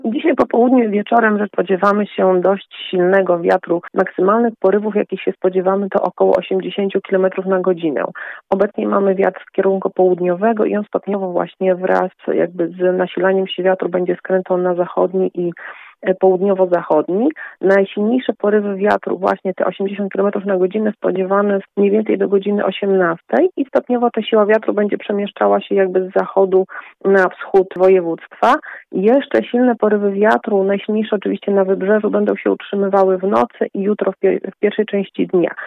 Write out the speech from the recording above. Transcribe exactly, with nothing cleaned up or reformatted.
Dzisiaj po południu i wieczorem że spodziewamy się dość silnego wiatru. Maksymalnych porywów, jakich się spodziewamy, to około osiemdziesiąt kilometrów na godzinę. Obecnie mamy wiatr z kierunku południowego i on stopniowo właśnie wraz jakby z nasilaniem się wiatru będzie skręcał na zachodni i południowo-zachodni. Najsilniejsze porywy wiatru, właśnie te osiemdziesiąt kilometrów na godzinę, spodziewane mniej więcej do godziny osiemnastej i stopniowo ta siła wiatru będzie przemieszczała się jakby z zachodu na wschód województwa. Jeszcze silne porywy wiatru, najsilniejsze oczywiście na wybrzeżu, będą się utrzymywały w nocy i jutro w, pie- w pierwszej części dnia.